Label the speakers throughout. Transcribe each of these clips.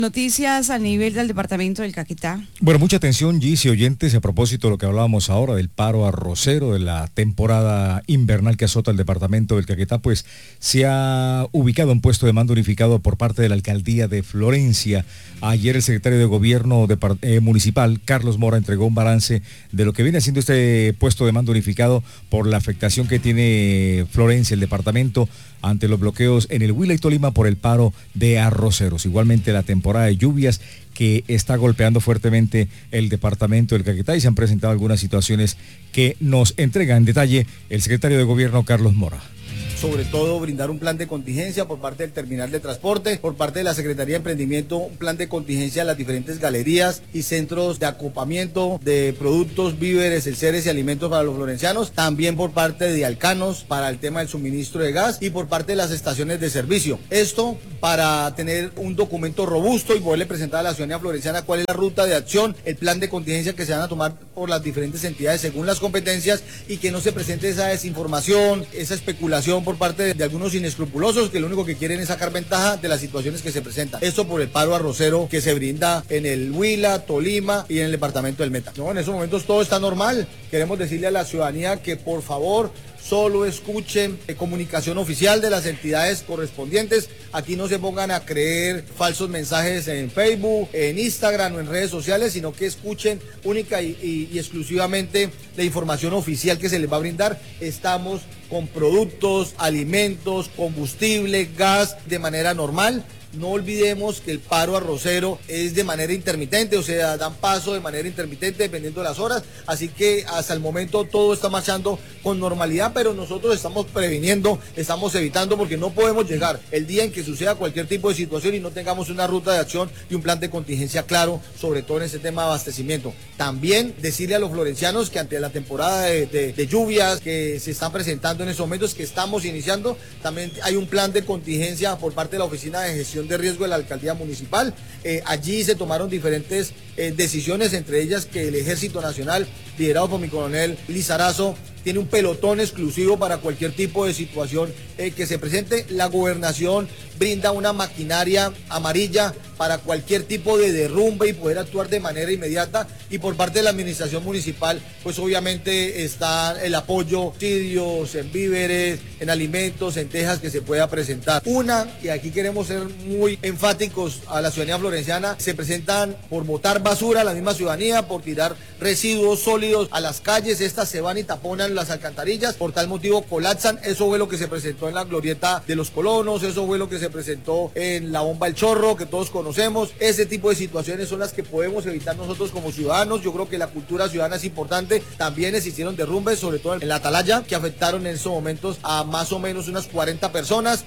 Speaker 1: Noticias a nivel del departamento del Caquetá.
Speaker 2: Bueno, mucha atención, Gis y oyentes, a propósito de lo que hablábamos ahora del paro arrocero, de la temporada invernal que azota el departamento del Caquetá, pues se ha ubicado un puesto de mando unificado por parte de la alcaldía de Florencia. Ayer el secretario de Gobierno municipal, Carlos Mora, entregó un balance de lo que viene haciendo este puesto de mando unificado por la afectación que tiene Florencia, el departamento, ante los bloqueos en el Huila y Tolima por el paro de arroceros. Igualmente la temporada de lluvias que está golpeando fuertemente el departamento del Caquetá y se han presentado algunas situaciones que nos entrega en detalle el secretario de Gobierno, Carlos Mora.
Speaker 3: Sobre todo brindar un plan de contingencia por parte del terminal de transporte, por parte de la Secretaría de Emprendimiento, un plan de contingencia a las diferentes galerías y centros de acopamiento de productos, víveres, enseres y alimentos para los florencianos, también por parte de Alcanos para el tema del suministro de gas y por parte de las estaciones de servicio. Esto para tener un documento robusto y poderle presentar a la ciudadanía florenciana cuál es la ruta de acción, el plan de contingencia que se van a tomar por las diferentes entidades según las competencias y que no se presente esa desinformación, esa especulación por parte de algunos inescrupulosos que lo único que quieren es sacar ventaja de las situaciones que se presentan. Esto por el paro arrocero que se brinda en el Huila, Tolima y en el departamento del Meta. No, en esos momentos todo está normal. Queremos decirle a la ciudadanía que por favor solo escuchen comunicación oficial de las entidades correspondientes. Aquí no se pongan a creer falsos mensajes en Facebook, en Instagram o en redes sociales, sino que escuchen única y exclusivamente la información oficial que se les va a brindar. Estamos con productos, alimentos, combustible, gas de manera normal. No olvidemos que el paro arrocero es de manera intermitente, o sea, dan paso de manera intermitente dependiendo de las horas, así que hasta el momento todo está marchando con normalidad, pero nosotros estamos previniendo, estamos evitando, porque no podemos llegar el día en que suceda cualquier tipo de situación y no tengamos una ruta de acción y un plan de contingencia claro, sobre todo en ese tema de abastecimiento. También decirle a los florencianos que ante la temporada de lluvias que se están presentando en esos momentos, que estamos iniciando, también hay un plan de contingencia por parte de la Oficina de Gestión de Riesgo de la Alcaldía Municipal. Allí se tomaron diferentes decisiones, entre ellas que el Ejército Nacional, liderado por mi coronel Lizarazo, tiene un pelotón exclusivo para cualquier tipo de situación que se presente. La gobernación brinda una maquinaria amarilla para cualquier tipo de derrumbe y poder actuar de manera inmediata. Y por parte de la administración municipal, pues obviamente está el apoyo, subsidios, en víveres, en alimentos, en tejas que se pueda presentar. Y aquí queremos ser muy enfáticos a la ciudadanía florenciana, se presentan por botar basura a la misma ciudadanía, por tirar residuos sólidos a las calles, estas se van y taponan las alcantarillas, por tal motivo colapsan. Eso fue lo que se presentó en la glorieta de los colonos, eso fue lo que se presentó en la bomba El Chorro, que todos conocemos. Ese tipo de situaciones son las que podemos evitar nosotros como ciudadanos. Yo creo que la cultura ciudadana es importante. También existieron derrumbes, sobre todo en la Atalaya, que afectaron en esos momentos a más o menos unas 40 personas,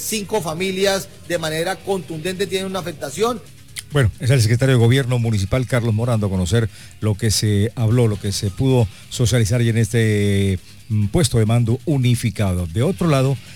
Speaker 3: 5 familias de manera contundente tienen una afectación.
Speaker 2: Bueno, es el secretario de Gobierno Municipal, Carlos Mora, dando a conocer lo que se habló, lo que se pudo socializar y en este puesto de mando unificado. De otro lado,